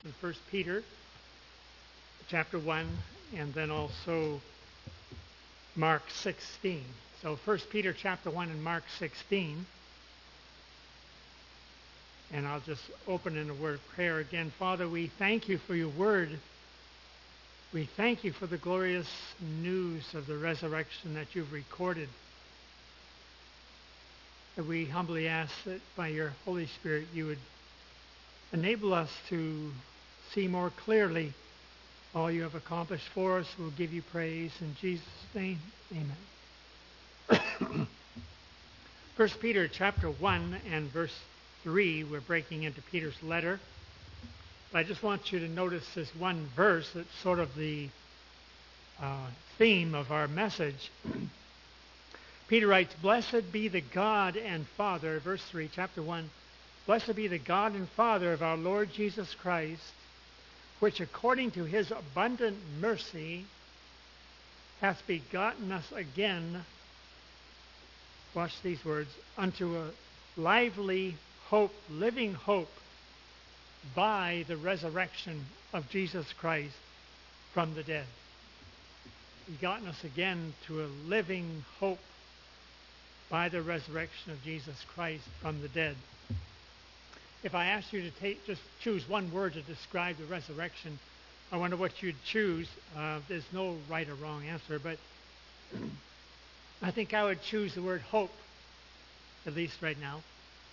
in 1 Peter chapter 1 and then also Mark 16. So 1 Peter chapter 1 and Mark 16. And I'll just open in a word of prayer again. Father, we thank you for your word. We thank you for the glorious news of the resurrection that you've recorded. And we humbly ask that by your Holy Spirit you would enable us to see more clearly all you have accomplished for us. We'll give you praise in Jesus' name. Amen. 1 Peter chapter 1 and verse 3, we're breaking into Peter's letter. But I just want you to notice this one verse that's sort of the theme of our message. Peter writes, "Blessed be the God and Father," verse 3, chapter 1, "Blessed be the God and Father of our Lord Jesus Christ, which according to his abundant mercy hath begotten us again," watch these words, "unto a lively hope, living hope, by the resurrection of Jesus Christ from the dead." Begotten us again to a living hope by the resurrection of Jesus Christ from the dead. If I asked you to just choose one word to describe the resurrection, I wonder what you'd choose. There's no right or wrong answer, but I think I would choose the word hope, at least right now.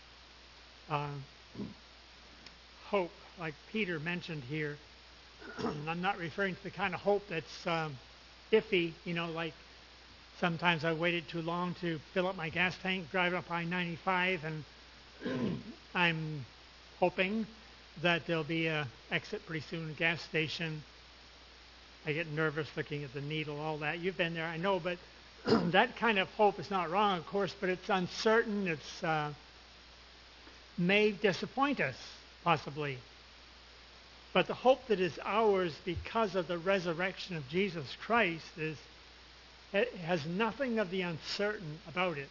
Hope, like Peter mentioned here. I'm not referring to the kind of hope that's iffy, like sometimes I waited too long to fill up my gas tank, drive up I-95, and I'm hoping that there'll be a exit pretty soon, gas station. I get nervous looking at the needle, all that. You've been there, I know, but that kind of hope is not wrong, of course, but it's uncertain. It's may disappoint us, possibly. But the hope that is ours because of the resurrection of Jesus Christ has nothing of the uncertain about it.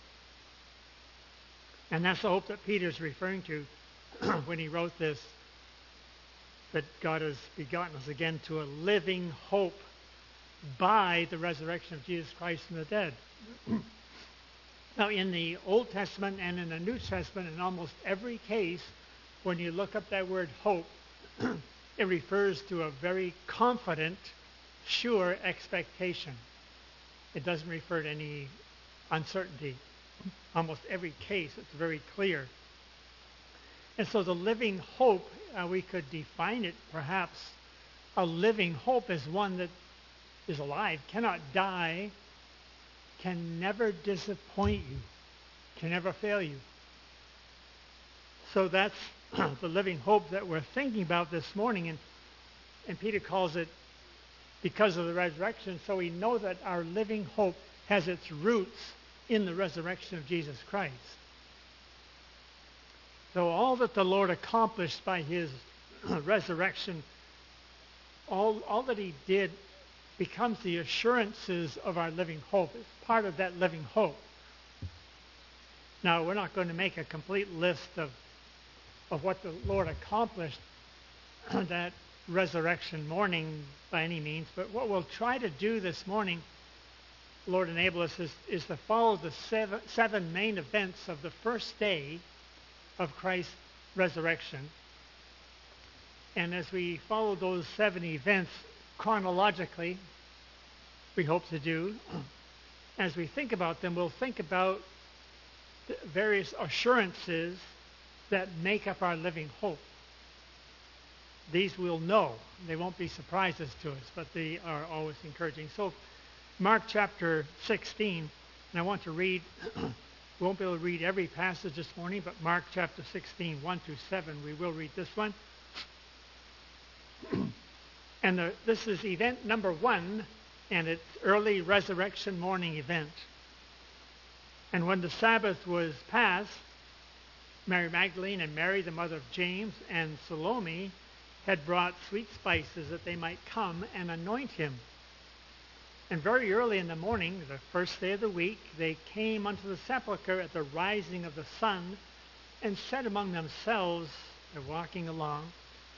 And that's the hope that Peter's referring to when he wrote this, that God has begotten us again to a living hope by the resurrection of Jesus Christ from the dead. Now, in the Old Testament and in the New Testament, in almost every case, when you look up that word hope, it refers to a very confident, sure expectation. It doesn't refer to any uncertainty. Almost every case, it's very clear. And so the living hope, we could define it perhaps, a living hope is one that is alive, cannot die, can never disappoint you, can never fail you. So that's the living hope that we're thinking about this morning. And Peter calls it because of the resurrection. So we know that our living hope has its roots in the resurrection of Jesus Christ. So all that the Lord accomplished by his resurrection, all that he did becomes the assurances of our living hope. It's part of that living hope. Now, we're not going to make a complete list of what the Lord accomplished that resurrection morning by any means, but what we'll try to do this morning, Lord enable us, is to follow the seven main events of the first day of Christ's resurrection. And as we follow those 7 events chronologically, we hope to do, as we think about them, we'll think about the various assurances that make up our living hope. These we'll know. They won't be surprises to us, but they are always encouraging. So Mark chapter 16, and I want to read, we won't be able to read every passage this morning, but Mark chapter 16, 1 through 7, we will read this one. And this is event number 1, and it's early resurrection morning event. And when the Sabbath was past, Mary Magdalene and Mary, the mother of James, and Salome had brought sweet spices that they might come and anoint him. And very early in the morning, the first day of the week, they came unto the sepulchre at the rising of the sun and said among themselves, they're walking along,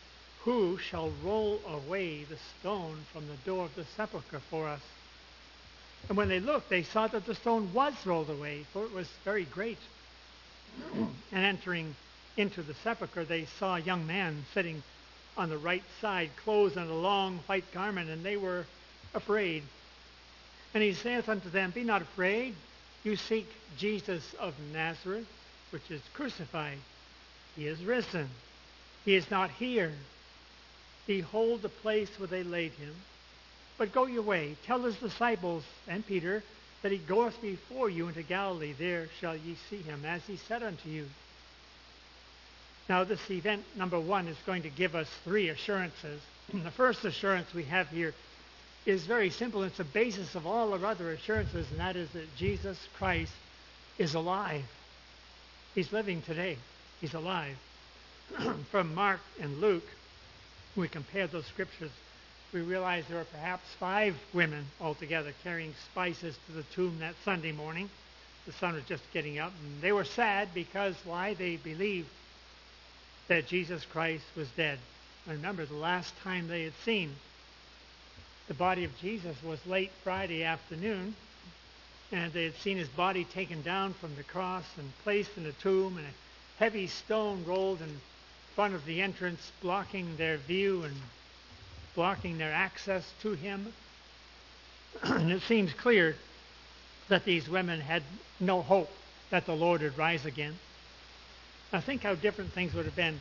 who shall roll away the stone from the door of the sepulchre for us? And when they looked, they saw that the stone was rolled away, for it was very great. And entering into the sepulchre, they saw a young man sitting on the right side, clothed in a long white garment, and they were afraid. And he saith unto them, Be not afraid. You seek Jesus of Nazareth, which is crucified. He is risen. He is not here. Behold the place where they laid him. But go your way, tell his disciples and Peter that he goeth before you into Galilee. There shall ye see him, as he said unto you. Now this event, number one, is going to give us three assurances. The first assurance we have here is very simple. It's the basis of all our other assurances, and that is that Jesus Christ is alive. He's living today. He's alive. From Mark and Luke, we compare those scriptures. We realize there were perhaps 5 women altogether carrying spices to the tomb that Sunday morning. The sun was just getting up, and they were sad because why? They believed that Jesus Christ was dead. And remember, the last time they had seen the body of Jesus was late Friday afternoon, and they had seen his body taken down from the cross and placed in a tomb, and a heavy stone rolled in front of the entrance, blocking their view and blocking their access to him. And it seems clear that these women had no hope that the Lord would rise again. Now think how different things would have been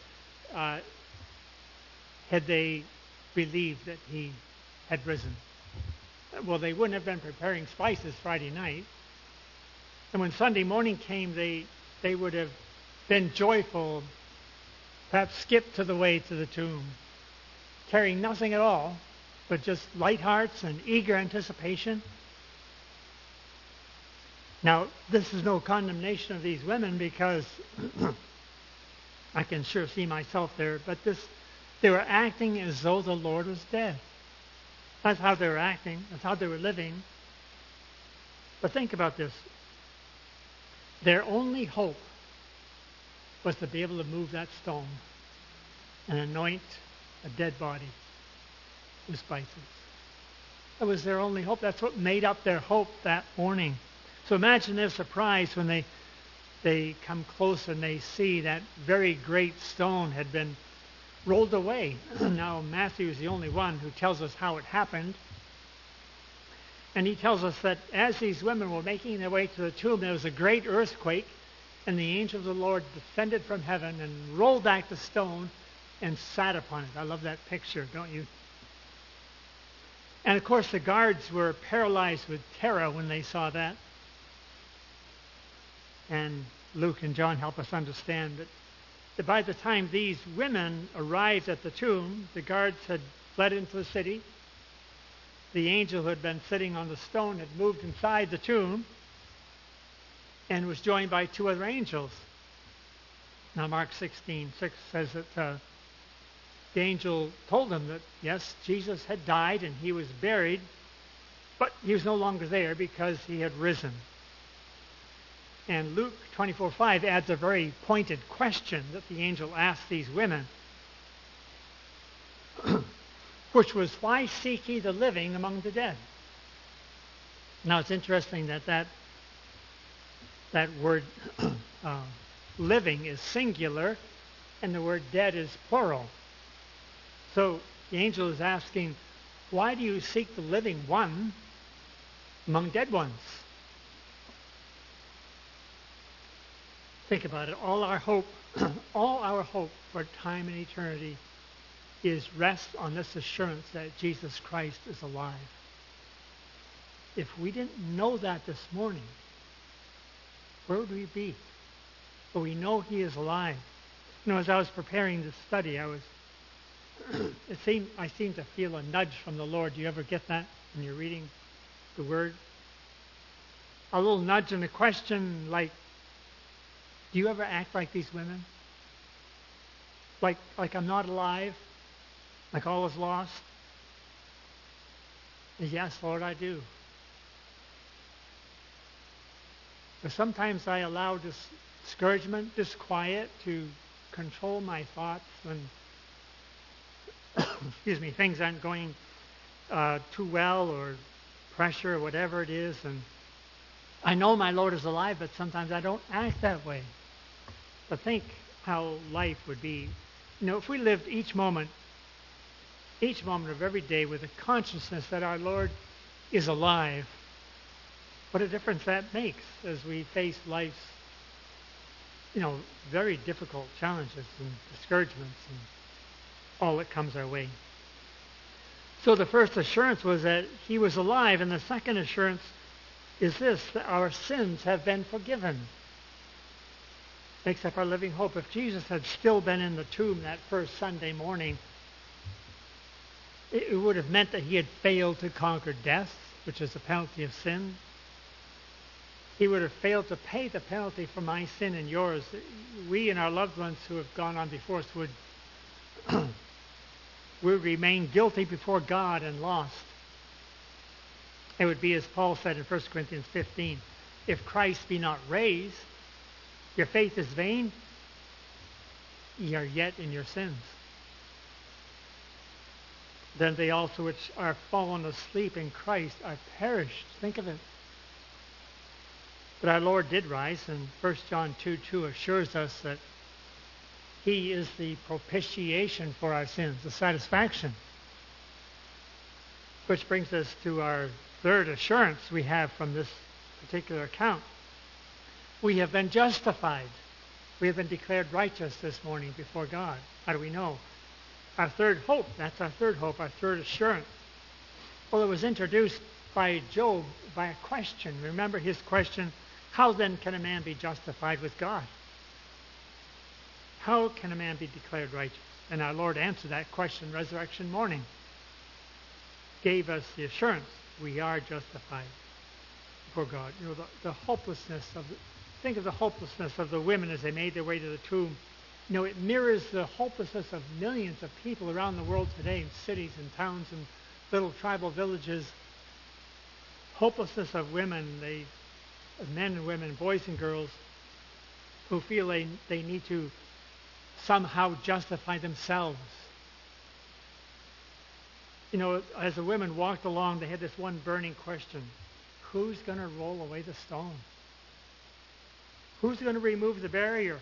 had they believed that he had risen. Well, they wouldn't have been preparing spices Friday night. And when Sunday morning came, they would have been joyful, perhaps skipped to the way to the tomb, carrying nothing at all, but just light hearts and eager anticipation. Now, this is no condemnation of these women, because I can sure see myself there, but they were acting as though the Lord was dead. That's how they were acting. That's how they were living. But think about this. Their only hope was to be able to move that stone and anoint a dead body with spices. That was their only hope. That's what made up their hope that morning. So imagine their surprise when they come closer and they see that very great stone had been rolled away. Now, Matthew is the only one who tells us how it happened. And he tells us that as these women were making their way to the tomb, there was a great earthquake, and the angel of the Lord descended from heaven and rolled back the stone and sat upon it. I love that picture, don't you? And of course, the guards were paralyzed with terror when they saw that. And Luke and John help us understand that by the time these women arrived at the tomb, the guards had fled into the city. The angel who had been sitting on the stone had moved inside the tomb and was joined by 2 other angels. Now, Mark 16:6 says that the angel told them that, yes, Jesus had died and he was buried, but he was no longer there because he had risen. And Luke 24:5 adds a very pointed question that the angel asked these women, which was, why seek ye the living among the dead? Now, it's interesting that word living is singular and the word dead is plural. So the angel is asking, why do you seek the living one among dead ones? Think about it. All our hope for time and eternity rests on this assurance that Jesus Christ is alive. If we didn't know that this morning, where would we be? But we know he is alive. You know, as I was preparing this study, I seemed to feel a nudge from the Lord. Do you ever get that when you're reading the Word? A little nudge and a question like, do you ever act like these women? Like I'm not alive? Like all is lost? Yes, Lord, I do. But sometimes I allow discouragement, disquiet to control my thoughts when things aren't going too well, or pressure or whatever it is, and I know my Lord is alive, but sometimes I don't act that way. But think how life would be. If we lived each moment of every day with a consciousness that our Lord is alive, what a difference that makes as we face life's, very difficult challenges and discouragements and all that comes our way. So the first assurance was that he was alive, and the second assurance is this, that our sins have been forgiven. Makes up our living hope. If Jesus had still been in the tomb that first Sunday morning, it would have meant that he had failed to conquer death, which is the penalty of sin. He would have failed to pay the penalty for my sin and yours. We and our loved ones who have gone on before us would remain guilty before God and lost. It would be as Paul said in 1 Corinthians 15, if Christ be not raised, your faith is vain, ye are yet in your sins. Then they also which are fallen asleep in Christ are perished. Think of it. But our Lord did rise, and 1 John 2:2 assures us that he is the propitiation for our sins, the satisfaction. Which brings us to our third assurance we have from this particular account. We have been justified. We have been declared righteous this morning before God. How do we know? Our third hope, that's our third hope, our third assurance. Well, it was introduced by Job by a question. Remember his question, how then can a man be justified with God? How can a man be declared righteous? And our Lord answered that question resurrection morning. Gave us the assurance we are justified before God. The hopelessness think of the hopelessness of the women as they made their way to the tomb. It mirrors the hopelessness of millions of people around the world today in cities and towns and little tribal villages. Hopelessness of women, men and women, boys and girls, who feel they need to somehow justify themselves. As the women walked along, they had this one burning question. Who's going to roll away the stone? Who's going to remove the barrier?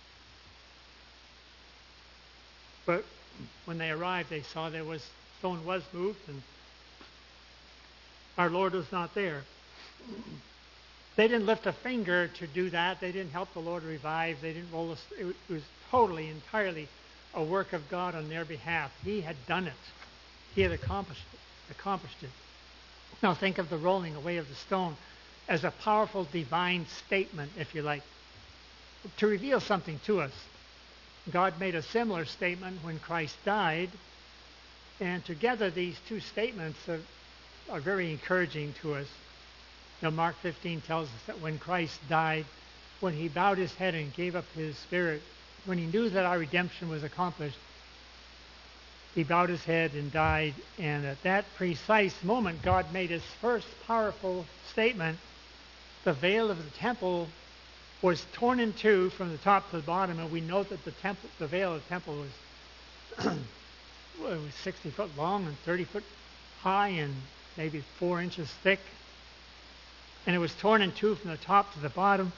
But when they arrived, they saw stone was moved, and our Lord was not there. They didn't lift a finger to do that. They didn't help the Lord revive. They didn't roll it was totally, entirely a work of God on their behalf. He had done it. He had accomplished it. Now think of the rolling away of the stone as a powerful divine statement, if you like, to reveal something to us. God made a similar statement when Christ died, and together these two statements are very encouraging to us. Mark 15 tells us that when Christ died, when he bowed his head and gave up his spirit, when he knew that our redemption was accomplished, he bowed his head and died, and at that precise moment, God made his first powerful statement. The veil of the temple was torn in two from the top to the bottom, and we know that the veil of the temple was, it was 60 foot long and 30 foot high and maybe 4 inches thick. And it was torn in two from the top to the bottom.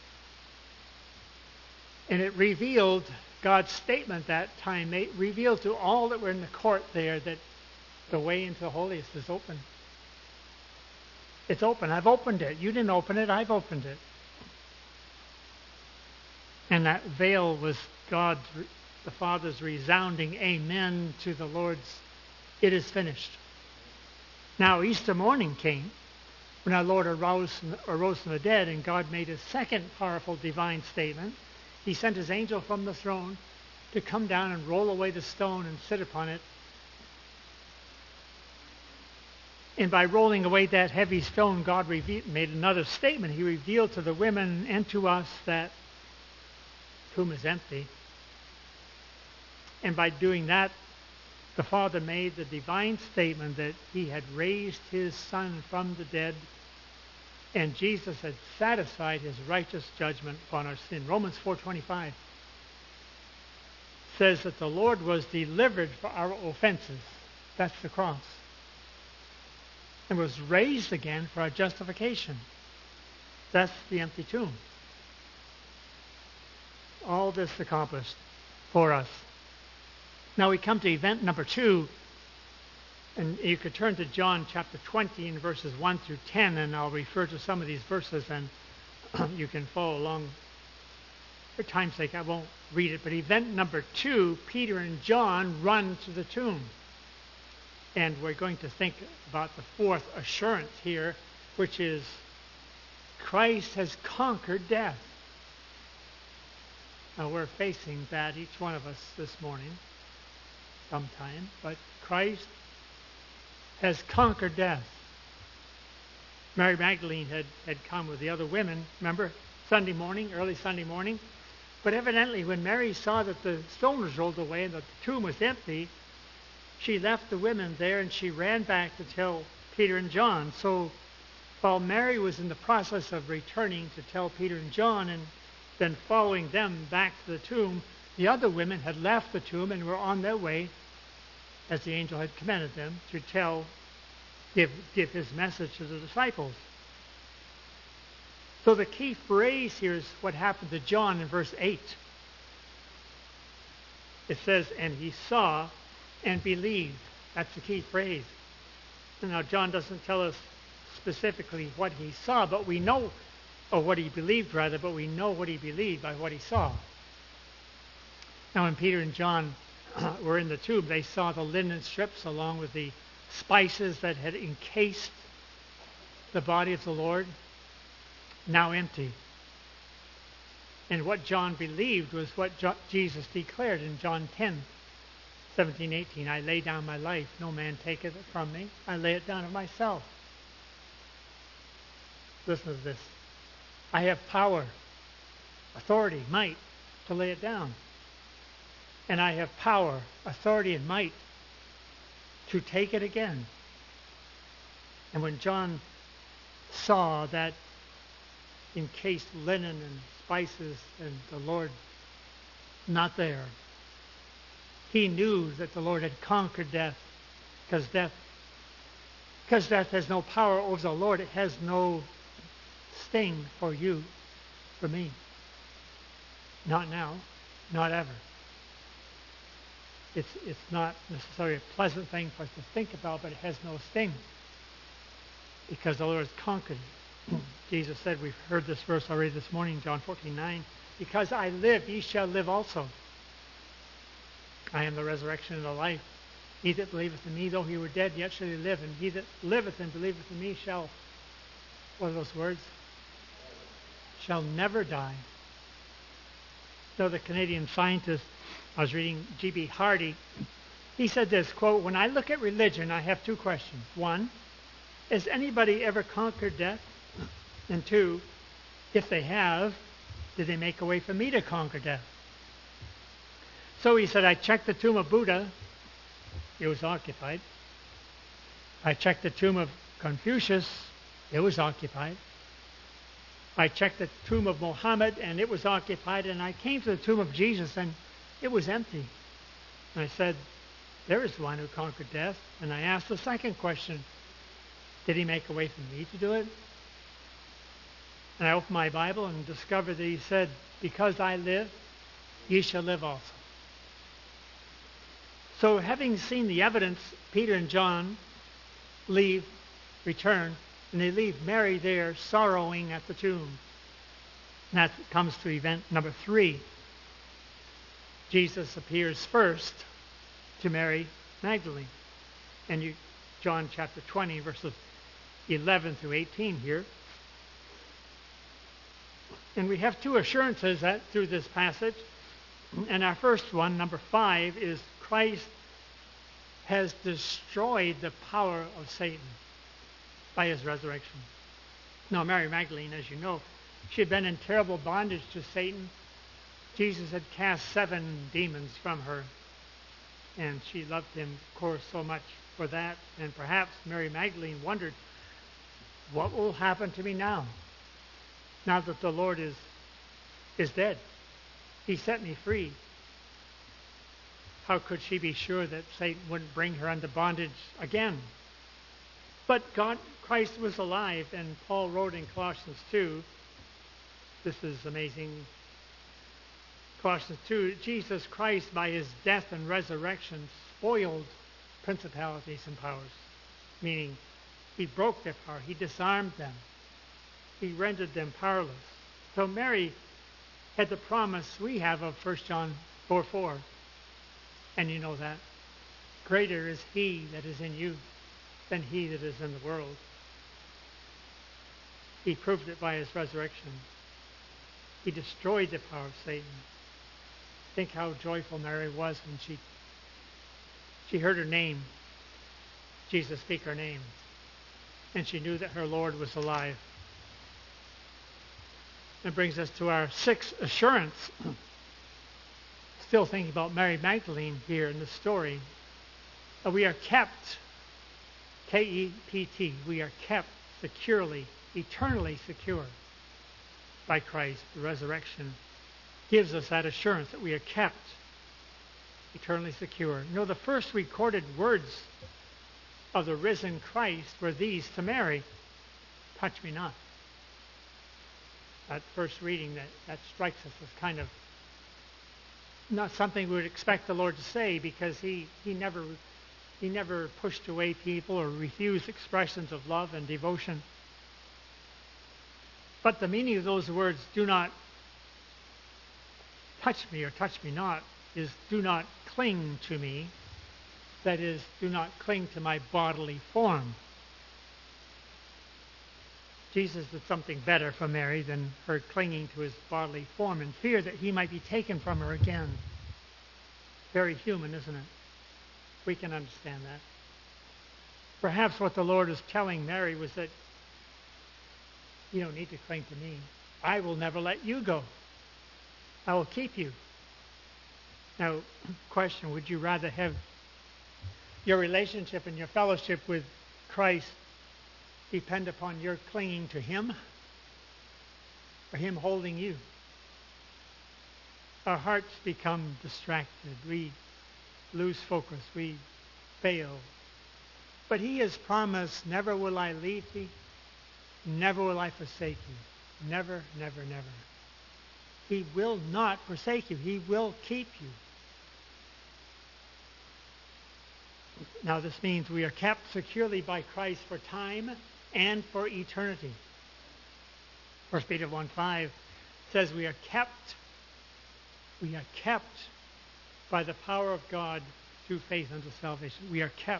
And it revealed God's statement that time. It revealed to all that were in the court there that the way into the holiest is open. It's open. I've opened it. You didn't open it. I've opened it. And that veil was God, the Father's resounding amen to the Lord's, it is finished. Now Easter morning came, when our Lord arose from the dead, and God made his second powerful divine statement. He sent his angel from the throne to come down and roll away the stone and sit upon it. And by rolling away that heavy stone, God made another statement. He revealed to the women and to us that the tomb is empty. And by doing that, the Father made the divine statement that he had raised his Son from the dead, and Jesus had satisfied his righteous judgment upon our sin. Romans 4:25 says that the Lord was delivered for our offenses. That's the cross. And was raised again for our justification. That's the empty tomb. All this accomplished for us. Now we come to event number 2. And you could turn to John chapter 20 and verses 1 through 10, and I'll refer to some of these verses, and you can follow along. For time's sake, I won't read it. But event number 2, Peter and John run to the tomb. And we're going to think about the fourth assurance here, which is Christ has conquered death. Now we're facing that, each one of us, this morning, sometime. But Christ has conquered death. Mary Magdalene had come with the other women, remember, Sunday morning, early Sunday morning. But evidently when Mary saw that the stone was rolled away and that the tomb was empty, she left the women there and she ran back to tell Peter and John. So while Mary was in the process of returning to tell Peter and John and then following them back to the tomb, the other women had left the tomb and were on their way, as the angel had commanded them, to give his message to the disciples. So the key phrase here is what happened to John in verse 8. It says, and he saw and believed. That's the key phrase. And now John doesn't tell us specifically what he saw, but we know, or what he believed rather, but we know what he believed by what he saw. Now when Peter and John were in the tomb, they saw the linen strips along with the spices that had encased the body of the Lord, now empty. And what John believed was what Jesus declared in John 10:17-18. I lay down my life, no man taketh it from me. I lay it down of myself. Listen to this. I have power, authority, might to lay it down. And I have power, authority, and might to take it again. And when John saw that encased linen and spices and the Lord not there, he knew that the Lord had conquered death, because death has no power over the Lord. It has no sting for you, for me. Not now, not ever. It's not necessarily a pleasant thing for us to think about, but it has no sting, because the Lord has conquered it. Jesus said, we've heard this verse already this morning, John 14:9, because I live, ye shall live also. I am the resurrection and the life. He that believeth in me, though he were dead, yet shall he live. And he that liveth and believeth in me shall, what are those words? Shall never die. So the Canadian scientist, I was reading G.B. Hardy, he said this, quote, when I look at religion, I have two questions. One, has anybody ever conquered death? And two, if they have, did they make a way for me to conquer death? So he said, I checked the tomb of Buddha. It was occupied. I checked the tomb of Confucius. It was occupied. I checked the tomb of Muhammad, and it was occupied. And I came to the tomb of Jesus, and it was empty. And I said, there is one who conquered death. And I asked the second question, did he make a way for me to do it? And I opened my Bible and discovered that he said, because I live, ye shall live also. So having seen the evidence, Peter and John leave, return, and they leave Mary there sorrowing at the tomb. And that comes to event number 3. Jesus appears first to Mary Magdalene. And John chapter 20, verses 11 through 18 here. And we have two assurances through this passage. And our first one, number 5, is Christ has destroyed the power of Satan by his resurrection. Now, Mary Magdalene, as you know, she had been in terrible bondage to Satan. Jesus had cast 7 demons from her. And she loved him, of course, so much for that. And perhaps Mary Magdalene wondered, what will happen to me now? Now that the Lord is dead. He set me free. how could she be sure that Satan wouldn't bring her under bondage again? But Christ was alive, and Paul wrote in Colossians 2, this is amazing, Colossians 2, Jesus Christ by his death and resurrection spoiled principalities and powers, meaning he broke their power, he disarmed them, he rendered them powerless. So Mary had the promise we have of 1 John 4:4, and you know that. Greater is he that is in you than he that is in the world. He proved it by his resurrection. He destroyed the power of Satan. Think how joyful Mary was when she heard her name, Jesus speak her name, and she knew that her Lord was alive. That brings us to our sixth assurance. Still thinking about Mary Magdalene here in the story. We are kept, K-E-P-T, we are kept securely, eternally secure by Christ. The resurrection gives us that assurance that we are kept eternally secure. You know, the first recorded words of the risen Christ were these to Mary, touch me not. That first reading, that strikes us as kind of not something we would expect the Lord to say, because he never pushed away people or refused expressions of love and devotion. But the meaning of those words, do not touch me or touch me not, is do not cling to me. That is, do not cling to my bodily form. Jesus did something better for Mary than her clinging to his bodily form in fear that he might be taken from her again. Very human, isn't it? We can understand that. Perhaps what the Lord was telling Mary was that you don't need to cling to me. I will never let you go. I will keep you. Now, question, would you rather have your relationship and your fellowship with Christ depend upon your clinging to him or him holding you? Our hearts become distracted. We lose focus. We fail. But he has promised, never will I leave thee, never will I forsake you. Never, never, never. He will not forsake you. He will keep you. Now this means we are kept securely by Christ for time and for eternity. 1 Peter 1:5 says we are kept by the power of God through faith unto salvation. We are kept.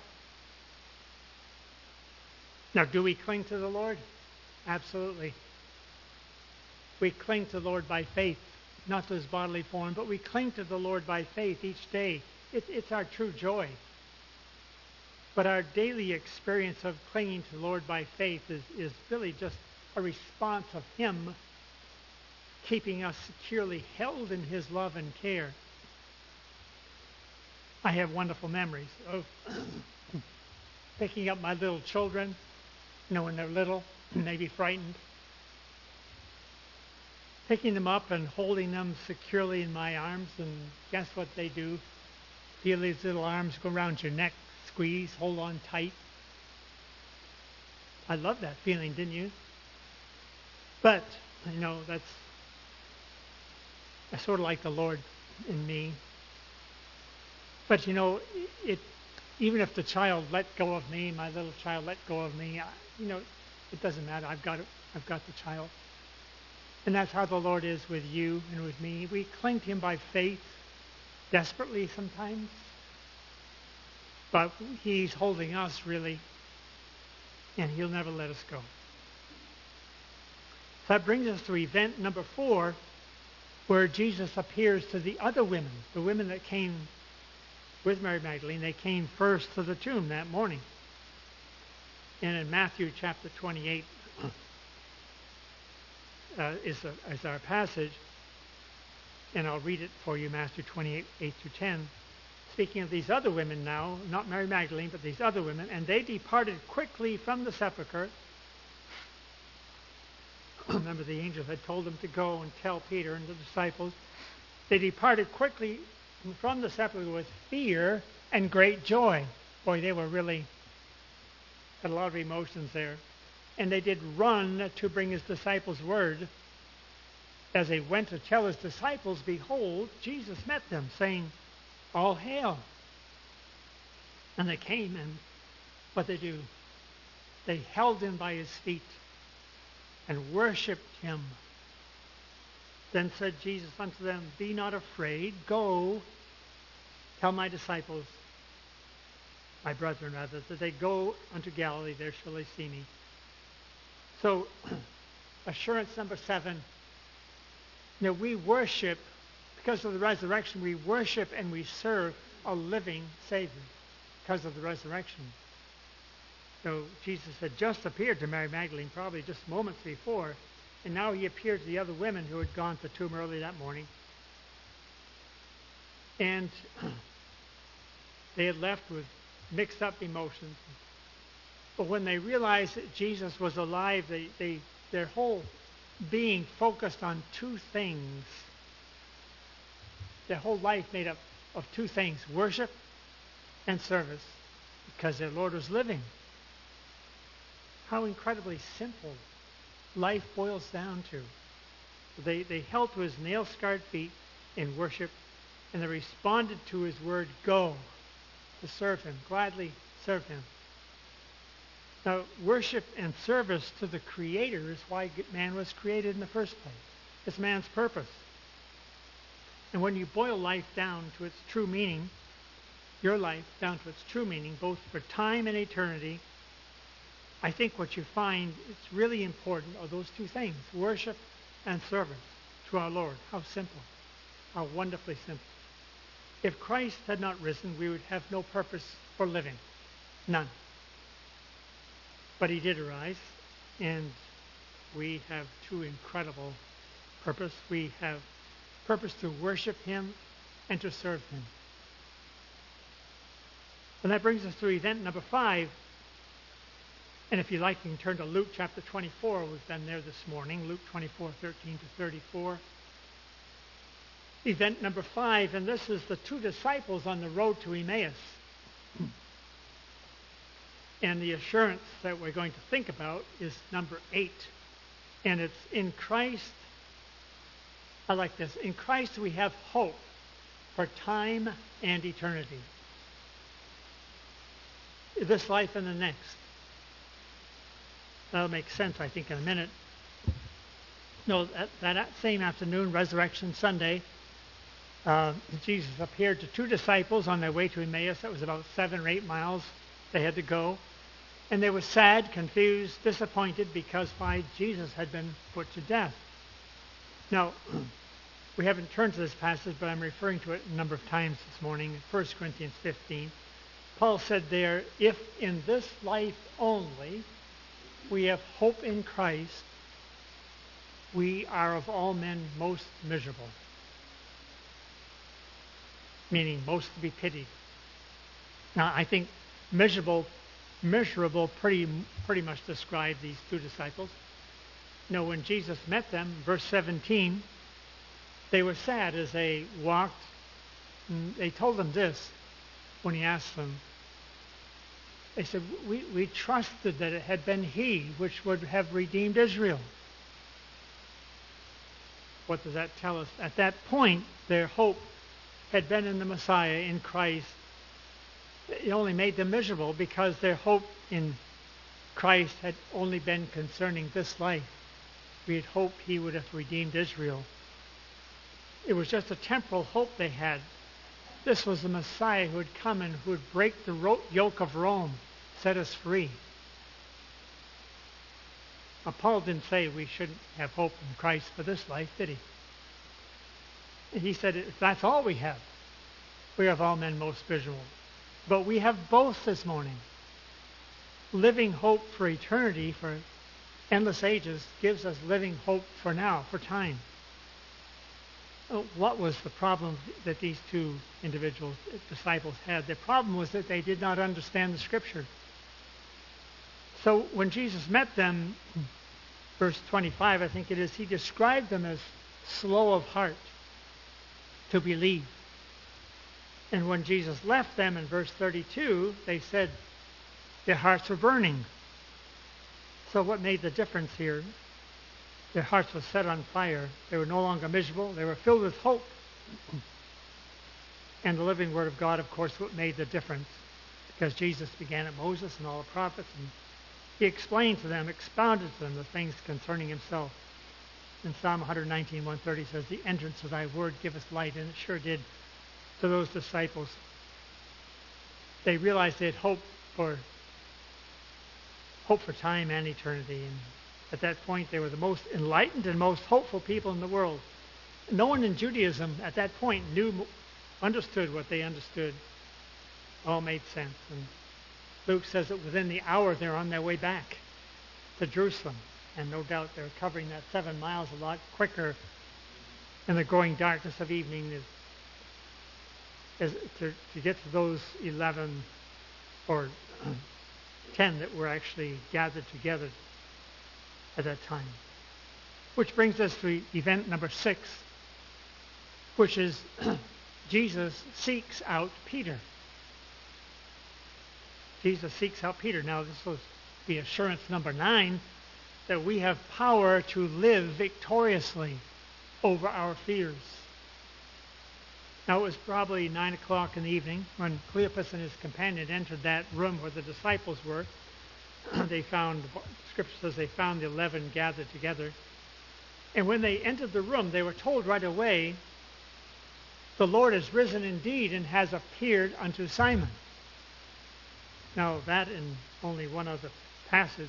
Now, do we cling to the Lord? Absolutely. We cling to the Lord by faith, not to his bodily form, but we cling to the Lord by faith each day. It's our true joy. But our daily experience of clinging to the Lord by faith is really just a response of him keeping us securely held in his love and care. I have wonderful memories of picking up my little children, when they're little, maybe frightened, picking them up and holding them securely in my arms, and guess what they do? Feel these little arms go around your neck, squeeze, hold on tight. I love that feeling, didn't you? But, that's sort of like the Lord in me. But, even if the child let go of me, my little child let go of me, it doesn't matter. I've got the child. And that's how the Lord is with you and with me. We cling to him by faith, desperately sometimes. But he's holding us, really, and he'll never let us go. So that brings us to event number 4, where Jesus appears to the other women, the women that came with Mary Magdalene. They came first to the tomb that morning. And in Matthew chapter 28 is our passage, and I'll read it for you, Matthew 28, 8 through 10. Speaking of these other women now, not Mary Magdalene, but these other women, and they departed quickly from the sepulchre. Remember, the angel had told them to go and tell Peter and the disciples. They departed quickly from the sepulchre with fear and great joy. Boy, they were really, had a lot of emotions there. And they did run to bring his disciples word. As they went to tell his disciples, behold, Jesus met them, saying, all hail. And they came, and what they do? They held him by his feet and worshipped him. Then said Jesus unto them, be not afraid. Go, tell my disciples, my brethren rather, that they go unto Galilee. There shall they see me. So, assurance number 7. We worship, because of the resurrection, we worship and we serve a living Savior because of the resurrection. So Jesus had just appeared to Mary Magdalene probably just moments before, and now he appeared to the other women who had gone to the tomb early that morning. And they had left with mixed up emotions. But when they realized that Jesus was alive, their whole being focused on two things. Their whole life made up of two things, worship and service, because their Lord was living. How incredibly simple life boils down to. They held to his nail-scarred feet in worship, and they responded to his word, go, to serve him, gladly serve him. Now, worship and service to the Creator is why man was created in the first place. It's man's purpose. And when you boil life down to its true meaning, your life down to its true meaning, both for time and eternity, I think what you find it's really important are those two things, worship and service to our Lord. How simple. How wonderfully simple. If Christ had not risen, we would have no purpose for living. None. But he did arise, and we have two incredible purpose. We have purpose to worship him and to serve him. And that brings us to event number 5. And if you like, you can turn to Luke chapter 24. We've been there this morning, Luke 24, 13 to 34. Event number 5, and this is the two disciples on the road to Emmaus. And the assurance that we're going to think about is number 8. And it's in Christ. I like this. In Christ we have hope for time and eternity. This life and the next. That'll make sense, I think, in a minute. No, that same afternoon, Resurrection Sunday, Jesus appeared to two disciples on their way to Emmaus. That was about 7 or 8 miles they had to go. And they were sad, confused, disappointed because why Jesus had been put to death. Now, we haven't turned to this passage, but I'm referring to it a number of times this morning. 1 Corinthians 15. Paul said there, if in this life only we have hope in Christ, we are of all men most miserable. Meaning most to be pitied. Now, I think miserable pretty much describe these two disciples. When Jesus met them, verse 17, they were sad as they walked. And they told him this when he asked them. They said, we trusted that it had been he which would have redeemed Israel. What does that tell us? At that point, their hope had been in the Messiah, in Christ. It only made them miserable because their hope in Christ had only been concerning this life. We had hoped he would have redeemed Israel. It was just a temporal hope they had. This was the Messiah who would come and who would break the yoke of Rome, set us free. Now, Paul didn't say we shouldn't have hope in Christ for this life, did he? He said, if that's all we have, we are of all men most miserable. But we have both this morning. Living hope for eternity, for endless ages, gives us living hope for now, for time. What was the problem that these two individuals, disciples, had? The problem was that they did not understand the Scripture. So when Jesus met them, verse 25, I think it is, he described them as slow of heart to believe. And when Jesus left them in verse 32, they said their hearts were burning. So what made the difference here? Their hearts were set on fire. They were no longer miserable. They were filled with hope. And the living Word of God, of course, what made the difference. Because Jesus began at Moses and all the prophets, and he explained to them, expounded to them the things concerning himself. In Psalm 119, 130 says, the entrance of thy word giveth light, and it sure did to those disciples. They realized they had hope for time and eternity. And at that point, they were the most enlightened and most hopeful people in the world. No one in Judaism at that point understood what they understood. All made sense. And Luke says that within the hour they're on their way back to Jerusalem. And no doubt they're covering that 7 miles a lot quicker in the growing darkness of evening to get to those 11 or 10 that were actually gathered together at that time. Which brings us to event number 6, which is Jesus seeks out Peter. Jesus seeks out Peter. Now, this was the assurance number 9, that we have power to live victoriously over our fears. Now, it was probably 9 o'clock in the evening when Cleopas and his companion entered that room where the disciples were. They found, the scripture says they found the 11 gathered together. And when they entered the room, they were told right away, the Lord is risen indeed and has appeared unto Simon. Now, that in only one other passage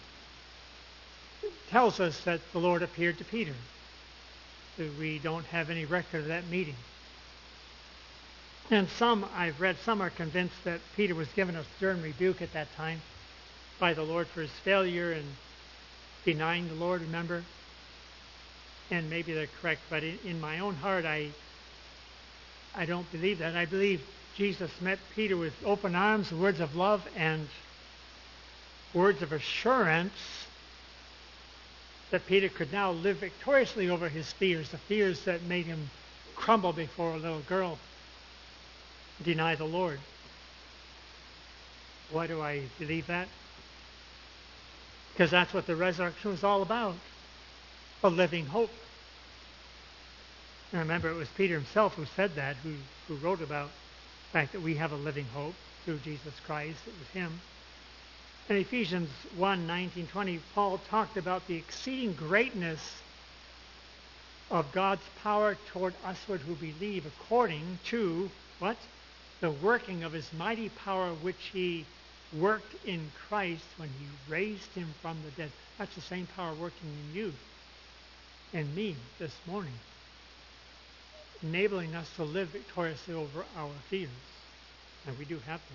tells us that the Lord appeared to Peter. We don't have any record of that meeting. And some are convinced that Peter was given a stern rebuke at that time by the Lord for his failure in denying the Lord, remember? And maybe they're correct, but in my own heart, I don't believe that. I believe Jesus met Peter with open arms, words of love, and words of assurance that Peter could now live victoriously over his fears, the fears that made him crumble before a little girl, deny the Lord. Why do I believe that? Because that's what the resurrection was all about, a living hope. And remember, it was Peter himself who said that, who wrote about the fact that we have a living hope through Jesus Christ. It was him. In Ephesians 1, 19, 20, Paul talked about the exceeding greatness of God's power toward usward who believe, according to, what? The working of his mighty power which he worked in Christ when he raised him from the dead. That's the same power working in you and me this morning, enabling us to live victoriously over our fears. And we do have them.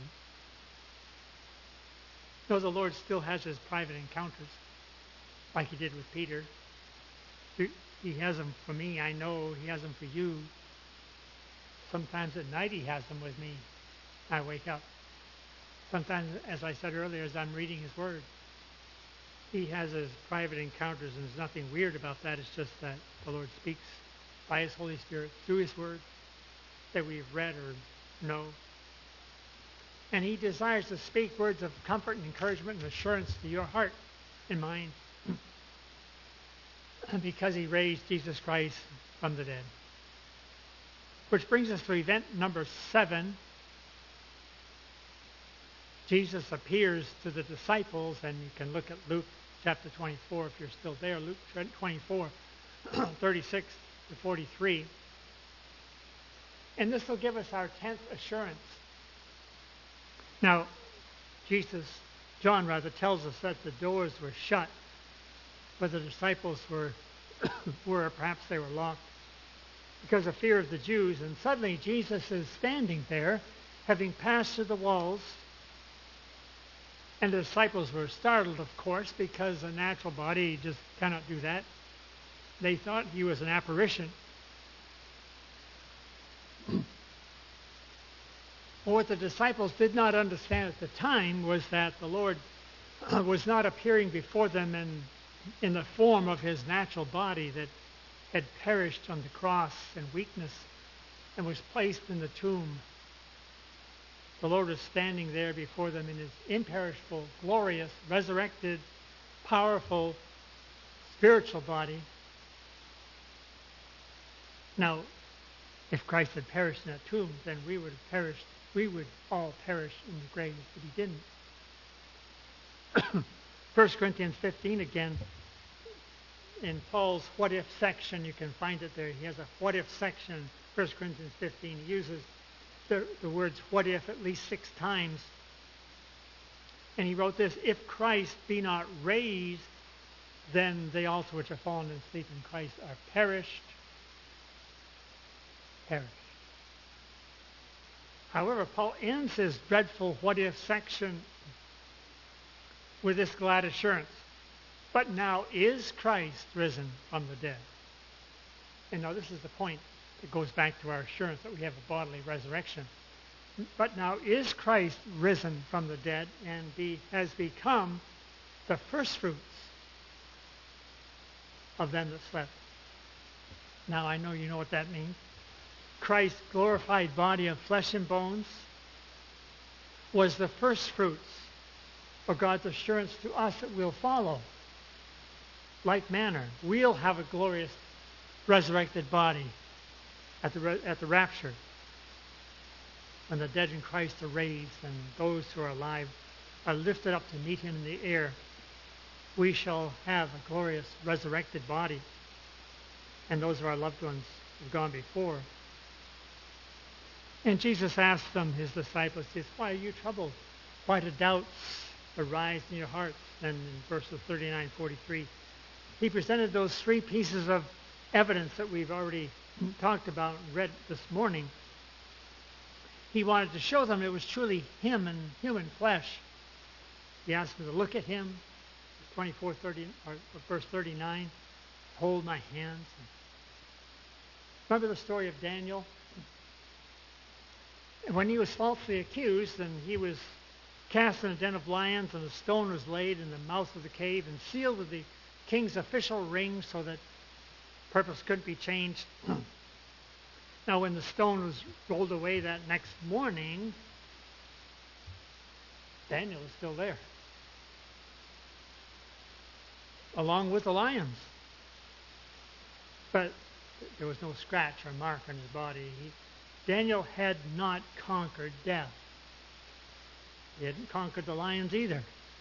No, the Lord still has his private encounters, like he did with Peter. He has them for me. I know he has them for you. Sometimes at night he has them with me. I wake up. Sometimes, as I said earlier, as I'm reading his word, he has his private encounters, and there's nothing weird about that. It's just that the Lord speaks by his Holy Spirit through his word that we've read or know. And he desires to speak words of comfort and encouragement and assurance to your heart and mind because he raised Jesus Christ from the dead. Which brings us to event number 7. Jesus appears to the disciples, and you can look at Luke chapter 24 if you're still there. Luke 24, 36 to 43. And this will give us our 10th assurance. Now, John tells us that the doors were shut, but the disciples were perhaps they were locked because of fear of the Jews. And suddenly Jesus is standing there, having passed through the walls. And the disciples were startled, of course, because a natural body just cannot do that. They thought he was an apparition. What the disciples did not understand at the time was that the Lord was not appearing before them in the form of his natural body that had perished on the cross in weakness and was placed in the tomb The Lord is standing there before them in his imperishable, glorious, resurrected, powerful, spiritual body. Now, if Christ had perished in that tomb, then we would have perished. We would all perish in the grave, but he didn't. 1 Corinthians 15 again, in Paul's what if section, you can find it there. He has a what if section in 1 Corinthians 15. He uses the words what if at least 6 times. And he wrote this, if Christ be not raised, then they also which are fallen asleep in Christ are perished. However, Paul ends his dreadful what if section with this glad assurance. But now is Christ risen from the dead? And now this is the point that goes back to our assurance that we have a bodily resurrection. But now is Christ risen from the dead and has become the firstfruits of them that slept. Now I know you know what that means. Christ's glorified body of flesh and bones was the firstfruits of God's assurance to us that we'll follow. Like manner, we'll have a glorious resurrected body at the rapture, when the dead in Christ are raised and those who are alive are lifted up to meet him in the air. We shall have a glorious resurrected body, and those of our loved ones who have gone before. And Jesus asked them, his disciples, says, why are you troubled? Why do doubts arise in your hearts? And in verses 39, 43, he presented those 3 pieces of evidence that we've already talked about and read this morning. He wanted to show them it was truly him in human flesh. He asked them to look at him, 24:30 or verse 39, hold my hands. Remember the story of Daniel? When he was falsely accused and he was cast in a den of lions and the stone was laid in the mouth of the cave and sealed with the king's official ring so that purpose couldn't be changed. Now when the stone was rolled away that next morning, Daniel was still there, along with the lions. But there was no scratch or mark on his body. Daniel had not conquered death. He hadn't conquered the lions either.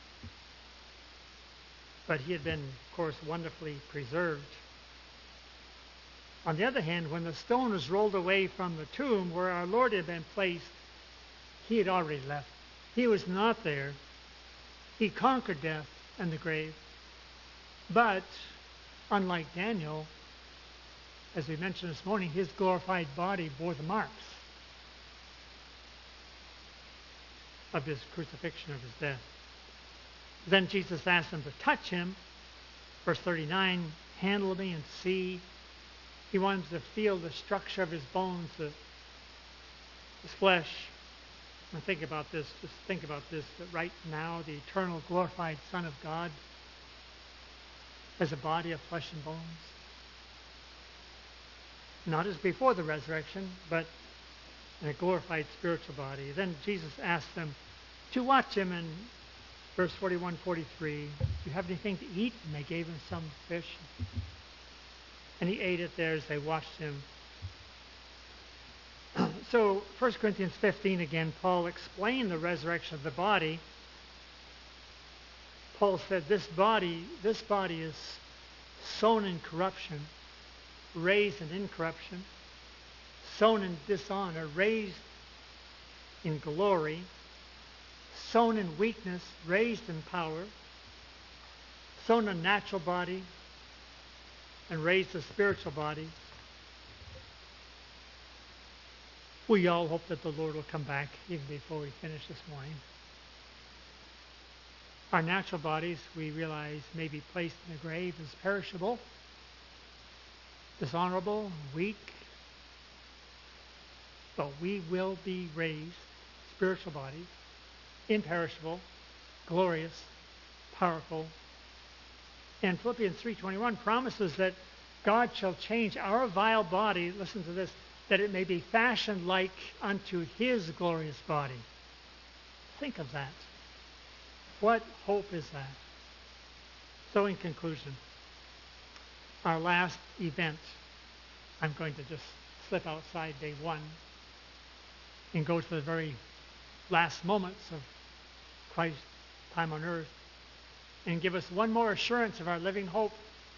But he had been, of course, wonderfully preserved. On the other hand, when the stone was rolled away from the tomb where our Lord had been placed, he had already left. He was not there. He conquered death and the grave. But, unlike Daniel, as we mentioned this morning, his glorified body bore the marks of his crucifixion, of his death. Then Jesus asked them to touch him. Verse 39, handle me and see. He wanted to feel the structure of his bones, his flesh. And think about this, that right now the eternal glorified Son of God has a body of flesh and bones. Not as before the resurrection, but in a glorified spiritual body. Then Jesus asked them to watch him in verse 41, 43. Do you have anything to eat? And they gave him some fish. And he ate it there as they watched him. So 1 Corinthians 15 again, Paul explained the resurrection of the body. Paul said this body is sown in corruption, raised in incorruption, sown in dishonor, raised in glory, sown in weakness, raised in power, sown a natural body, and raised a spiritual body. We all hope that the Lord will come back even before we finish this morning. Our natural bodies, we realize, may be placed in the grave as perishable, dishonorable, weak, but we will be raised, spiritual bodies, imperishable, glorious, powerful. And Philippians 3:21 promises that God shall change our vile body, listen to this, that it may be fashioned like unto his glorious body. Think of that. What hope is that? So in conclusion, our last event, I'm going to just slip outside day one and go to the very last moments of Christ's time on earth and give us one more assurance of our living hope.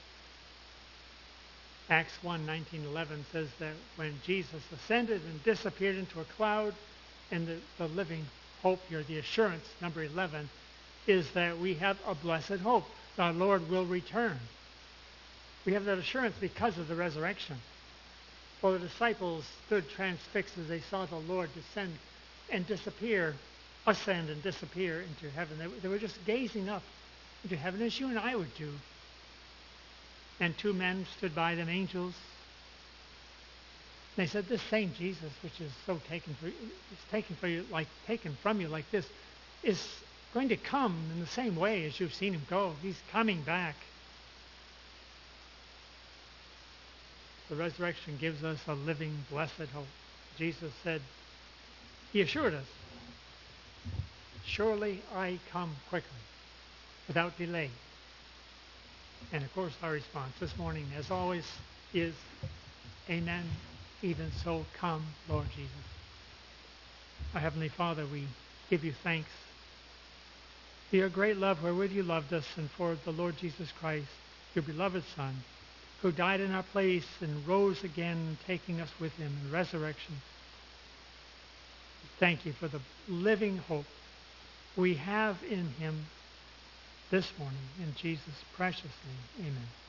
Acts 1:19-11 says that when Jesus ascended and disappeared into a cloud, and the living hope here, the assurance, number 11, is that we have a blessed hope. Our Lord will return. We have that assurance because of the resurrection. Well, the disciples stood transfixed as they saw the Lord ascend and disappear into heaven. They were just gazing up into heaven as you and I would do. And two men stood by them, angels. They said, "This same Jesus, which is so taken from you like this, is going to come in the same way as you've seen him go. He's coming back." The resurrection gives us a living, blessed hope. Jesus said, he assured us, "Surely I come quickly, without delay." And of course, our response this morning, as always, is, "Amen. Even so, come, Lord Jesus." Our Heavenly Father, we give you thanks for your great love wherewith you loved us, and for the Lord Jesus Christ, your beloved Son, who died in our place and rose again, taking us with him in resurrection. Thank you for the living hope we have in him this morning. In Jesus' precious name, amen.